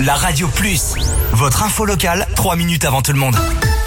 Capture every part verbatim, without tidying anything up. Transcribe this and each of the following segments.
La Radio Plus, votre info locale, trois minutes avant tout le monde.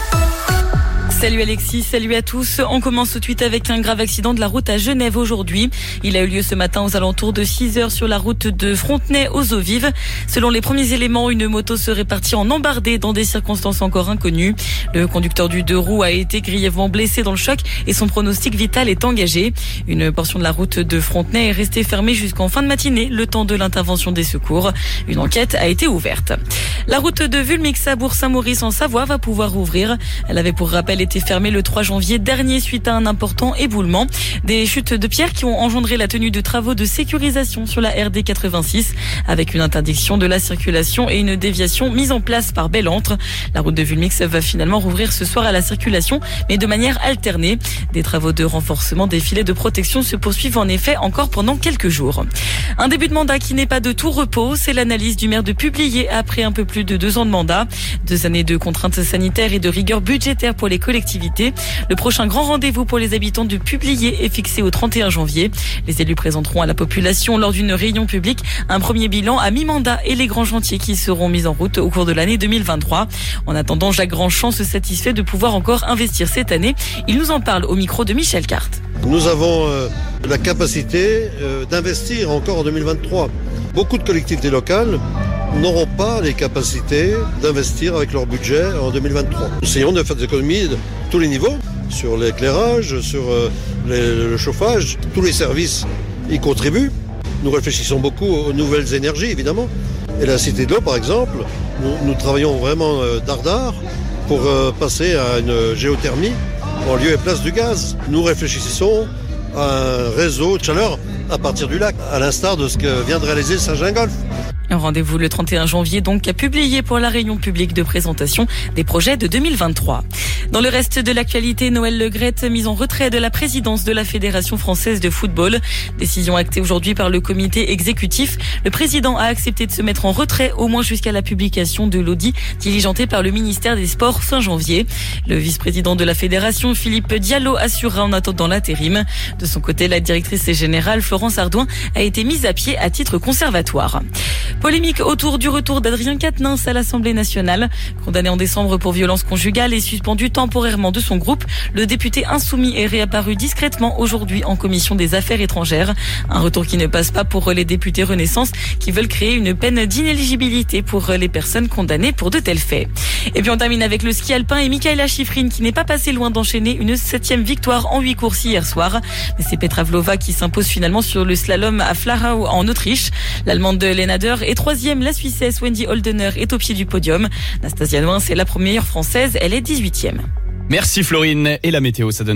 Salut Alexis, salut à tous. On commence tout de suite avec un grave accident de la route à Genève aujourd'hui. Il a eu lieu ce matin aux alentours de six heures sur la route de Frontenay aux Eaux Vives. Selon les premiers éléments, une moto serait partie en embardée dans des circonstances encore inconnues. Le conducteur du deux roues a été grièvement blessé dans le choc et son pronostic vital est engagé. Une portion de la route de Frontenay est restée fermée jusqu'en fin de matinée, le temps de l'intervention des secours. Une enquête a été ouverte. La route de Vulmix à Bourg-Saint-Maurice en Savoie va pouvoir rouvrir. Elle avait pour rappel été fermée le trois janvier dernier suite à un important éboulement. Des chutes de pierres qui ont engendré la tenue de travaux de sécurisation sur la R D quatre-vingt-six avec une interdiction de la circulation et une déviation mise en place par Bellentre. La route de Vulmix va finalement rouvrir ce soir à la circulation, mais de manière alternée. Des travaux de renforcement des filets de protection se poursuivent en effet encore pendant quelques jours. Un début de mandat qui n'est pas de tout repos, c'est l'analyse du maire de Publier après un peu plus de deux ans de mandat. Deux années de contraintes sanitaires et de rigueur budgétaire pour les collectivités. Le prochain grand rendez-vous pour les habitants de Publier est fixé au trente et un janvier. Les élus présenteront à la population lors d'une réunion publique un premier bilan à mi-mandat et les grands chantiers qui seront mis en route au cours de l'année deux mille vingt-trois. En attendant, Jacques Grandchamp se satisfait de pouvoir encore investir cette année. Il nous en parle au micro de Michel Carte. Nous avons euh, la capacité euh, d'investir encore en deux mille vingt-trois. Beaucoup de collectivités locales n'auront pas les capacités d'investir avec leur budget en deux mille vingt-trois. Nous essayons de faire des économies de tous les niveaux, sur l'éclairage, sur euh, les, le chauffage, tous les services y contribuent. Nous réfléchissons beaucoup aux nouvelles énergies, évidemment. Et la Cité de l'eau, par exemple, nous, nous travaillons vraiment euh, dardard pour euh, passer à une géothermie en lieu et place du gaz. Nous réfléchissons à un réseau de chaleur à partir du lac, à l'instar de ce que vient de réaliser Saint-Gingolf. Un rendez-vous le trente et un janvier donc à publier pour la réunion publique de présentation des projets de deux mille vingt-trois. Dans le reste de l'actualité, Noël Le Graët mise en retrait de la présidence de la Fédération française de football. Décision actée aujourd'hui par le comité exécutif. Le président a accepté de se mettre en retrait au moins jusqu'à la publication de l'audit diligenté par le ministère des Sports fin janvier. Le vice-président de la Fédération, Philippe Diallo, assurera en attendant l'intérim. De son côté, la directrice générale, Florence Ardouin, a été mise à pied à titre conservatoire. Polémique autour du retour d'Adrien Quatennens à l'Assemblée nationale. Condamné en décembre pour violence conjugale et suspendu temporairement de son groupe, le député insoumis est réapparu discrètement aujourd'hui en commission des affaires étrangères. Un retour qui ne passe pas pour les députés Renaissance qui veulent créer une peine d'inéligibilité pour les personnes condamnées pour de tels faits. Et puis on termine avec le ski alpin et Mikaela Shiffrin qui n'est pas passé loin d'enchaîner une septième victoire en huit courses hier soir. Mais c'est Petra Vlhova qui s'impose finalement sur le slalom à Flachau en Autriche. L'Allemande de Lenader est troisième, la Suissesse Wendy Holdener est au pied du podium. Nastasia Noin, c'est la première française, elle est dix-huitième. Merci Florine. Et la météo, ça donne